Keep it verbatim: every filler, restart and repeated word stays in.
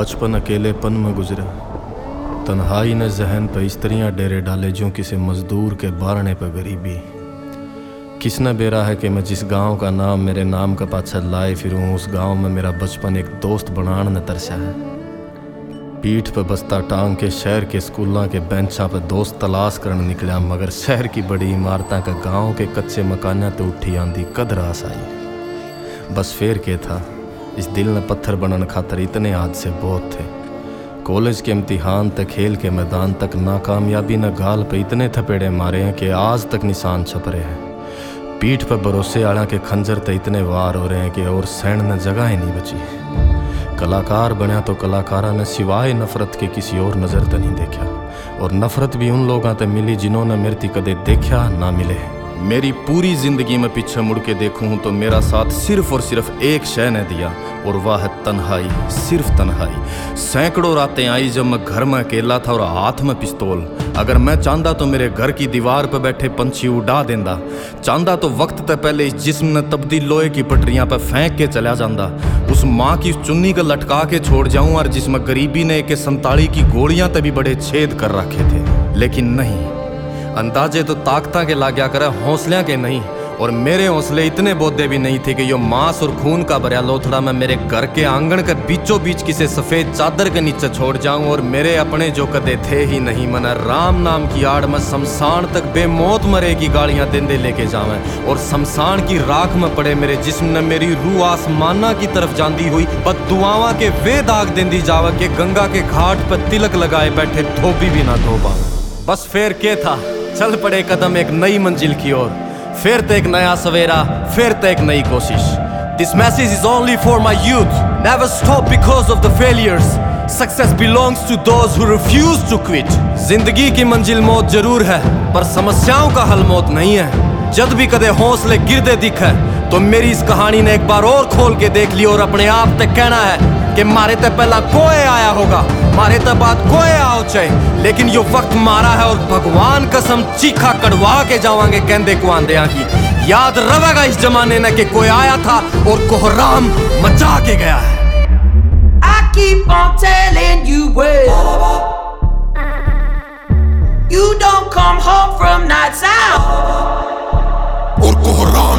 बचपन अकेलेपन में गुजरा, तन्हाई ने जहन पे इस्त्रियाँ डेरे डाले जो किसी मजदूर के बारने पे गरीबी। किसने बेरा है कि मैं जिस गांव का नाम मेरे नाम का पाछा लाए फिरूं, उस गांव में मेरा बचपन एक दोस्त बनान ने तरसा है। पीठ पे बस्ता टांग के शहर के स्कूलों के बेंचा पे दोस्त तलाश करने निकला, मगर शहर की बड़ी इमारतें का गांव के कच्चे मकाना तो उठी आंदी कद रास आई। बस फेर के था, इस दिल ने पत्थर बनने खातर इतने हादसे बहुत थे। कॉलेज के इम्तिहान तक, खेल के मैदान तक, नाकामयाबी न गाल पे इतने थपेड़े मारे हैं कि आज तक निशान छप रहे हैं। पीठ पर भरोसे आड़ा के खंजर तो इतने वार हो रहे हैं कि और सहन न जगह ही नहीं बची। कलाकार बनया तो कलाकारा ने सिवाय नफरत के किसी और नज़र तो नहीं देखा, और नफरत भी उन लोगों से मिली जिन्होंने मेरे ती कदे देखा ना मिले। मेरी पूरी जिंदगी में पीछे मुड़ के देखूं तो मेरा साथ सिर्फ और सिर्फ एक शय ने दिया, और वह है तन्हाई, सिर्फ तन्हाई। सैकड़ों रातें आई जब मैं घर में अकेला था और हाथ में पिस्तौल। अगर मैं चाहता तो मेरे घर की दीवार पर बैठे पंछी उड़ा देंदा, चाहता तो वक्त तक पहले इस जिस्म ने तब्दील लोहे की पटरियां पर फेंक के चला जाता। उस माँ की चुन्नी को लटका के छोड़ जाऊं, और जिसमें गरीबी ने एक संताड़ी की गोलियां तभी बड़े छेद कर रखे थे। लेकिन नहीं, अंदाजे तो ताकता के लाग्या करे, हौसलियां के नहीं। और मेरे हौसले इतने बोधे भी नहीं थे कि यो मांस और खून का भरा लोथड़ा मैं मेरे घर के आंगन के बीचों बीच किसी सफेद चादर के नीचे छोड़ जाऊं, और मेरे अपने जो कदे थे ही नहीं मना राम नाम की आड़ में शमशान तक बेमौत मरे की गालियां देंदे लेके जावें, और शमशान की राख में पड़े मेरे जिस्म ने मेरी रूह आसमाना की तरफ जांदी हुई बददुआवां के वे दाग देंदी जावे कि गंगा के घाट पर तिलक लगाए बैठे धोबी भी ना धो पावे। बस फेर के था, चल पड़े कदम एक नई मंजिल की ओर, फिर तो एक नया सवेरा, फिर तो एक नई कोशिश। This message is only for my youth. Never stop because of the failures. Success belongs to those who refuse to quit. जिंदगी की मंजिल मौत जरूर है, पर समस्याओं का हल मौत नहीं है। जब भी कदे हौसले गिरदे दिखे तो मेरी इस कहानी ने एक बार और खोल के देख ली, और अपने आप तक कहना है कि मारे ते पहला कोई आया होगा, मारे ते बाद कोई आओ चाहे, लेकिन यो वक्त मारा है और भगवान कसम चीखा कड़वा के जावांगे कहंदे को आंदे की। याद रवेगा इस जमाने ने कि कोई आया था और कोहराम मचा के गया है। I keep on telling you well, you don't come home from nights out, और कोहराम